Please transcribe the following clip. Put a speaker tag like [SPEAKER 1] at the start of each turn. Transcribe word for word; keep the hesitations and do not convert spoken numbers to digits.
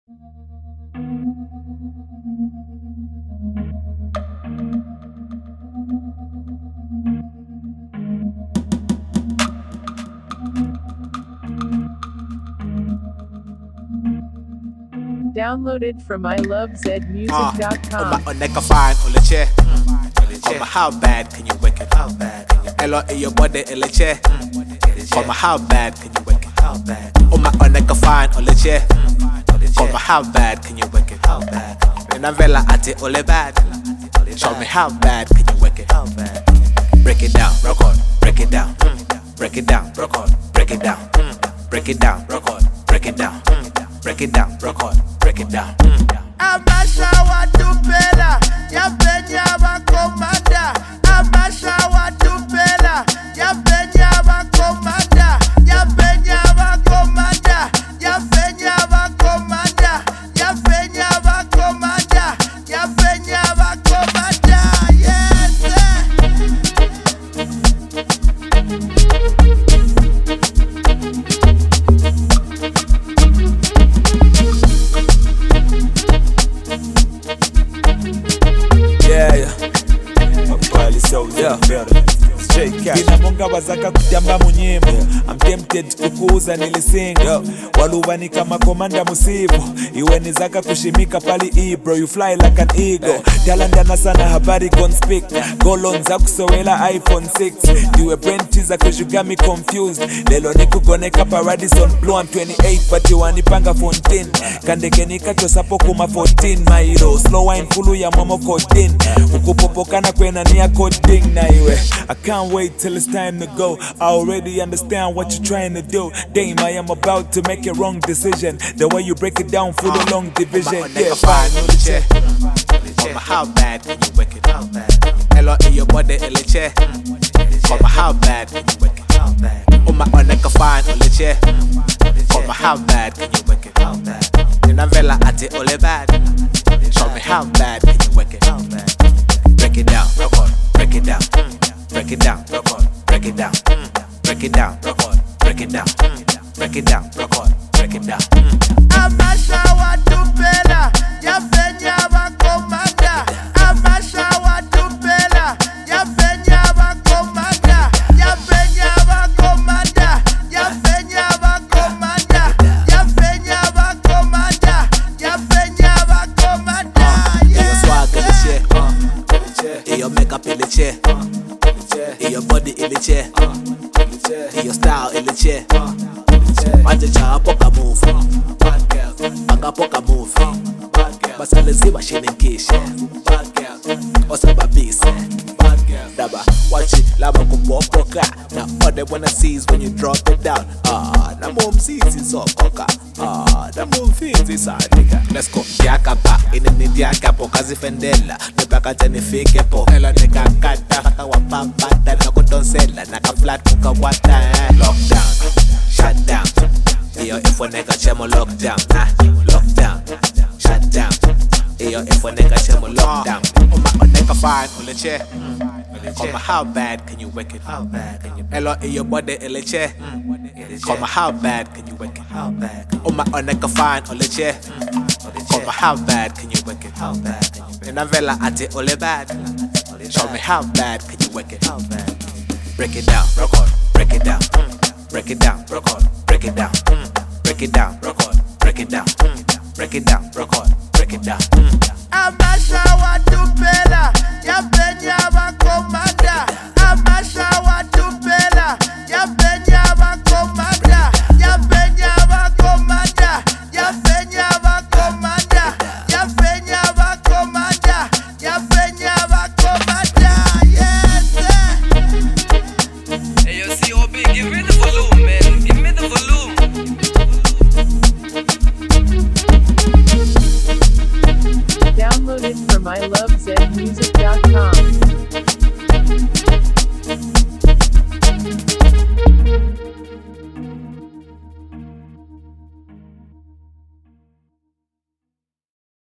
[SPEAKER 1] Downloaded from I love zed music dot com.
[SPEAKER 2] Uh, on neck fine, on the chair. Come how bad can you work it? How bad can you? Hello in your body, in the chair. Come how bad can you work it? How bad? On my on neck fine, on the chair. Come how bad can you work it? How bad? In a vela at it, all bad. Show me how bad can you work it? How bad? Break it down, rock on, break it down, break it down, rock on, break it down, break it down, rock on, break it down, break it down, rock on, break it down.
[SPEAKER 3] Amasha watupela ya penya bakomanda. Amasha watupela ya penya bakomanda. Ya penya bakomanda. Ya penya bakomanda. Ya penya bakomanda. Ya penya bakomanda. Yes.
[SPEAKER 4] Yeah, yeah. Pali so yeah. Inabonga wazaka kujamba munyimbo. I'm tempted kukuuza nilisingo. Waluvani kama komanda musibo. Iwe ni zaka kushimika pali ibro. You fly like an eagle. Talanda sana habari gon speak. Golon za kusowela iPhone six. Diwe brain teaser cause you got me confused. Lelo niku goneka Paradison Blue. I'm twenty-eight but you wanipanga fourteen. Kandeke nikacho sapo kuma fourteen. My hero slow wine fulu ya momo coding. Ukupopokana kwena niya coding na iwe. I can't wait till it's time to go. I already understand what you're trying to do. Damn, I am about to make a wrong decision. The way you break it down for the long division. Yeah,
[SPEAKER 2] fine, on the chair. Come how bad can you work it? How bad? Hello in your body, in the chair. Come how bad can you work it? How bad? On my on neck fine, on the chair. Come how bad can you work it? How bad? In a vela at it, all bad. Show me how bad can you work it? How bad? Break it down, rock on, break it down. Break it down, rock on, break it down, break it down, rock on, break it down, break it down, rock on, break it down.
[SPEAKER 3] Amasha watupela ya penya bakomanda. Amasha watupela ya penya bakomanda. Ya penya bakomanda. Ya penya bakomanda. Ya penya bakomanda. Ya penya bakomanda.
[SPEAKER 2] Your swag in the chair, your makeup in the chair. In your body in the chair, in your style in the chair. Manjaja poka move, banga poka move. Basale ziba shininkishe, osaba bise. Daba watch it, lama kupopoka. Now all they wanna see is when you drop it down. Ah, na mom sees is so coca. Ah, na mom feels is a nigga. Let's go. Diaka pa, ine ni diaka po kazi fendela. Nebaka jani fike po. Ela nigga kata, kata wapapata. Nako donsela, naka flat kuka wata. Lockdown, shut down. Iyo ifo nigga chemo lockdown. Ah, lockdown, shut down. Iyo ifo nigga chemo lockdown. On my on nigga fine, on the chair. Come how bad can you work it? How bad can you? Hello in your body, in the chair. Come how bad can you work it? How bad? On my on neck fine, on the chair. Come how bad can you work it? How bad can you? In a vela at it, all bad. Show me how bad can you work it? How bad? Break it down, rock on, break it down, break it down, rock on, break it down, break it down, rock on, break it down, break it down, rock on, break it down.
[SPEAKER 3] Amasha watupela ya penya bakomanda. Amasha watupela ya penya bakomanda. Ya penya bakomanda. Ya penya bakomanda. Ya penya bakomanda. Ya penya bakomanda. Yes.
[SPEAKER 5] Hey, yo, C O B, give me the volume, man. Give me the volume.
[SPEAKER 1] Downloaded from I love zed music dot com.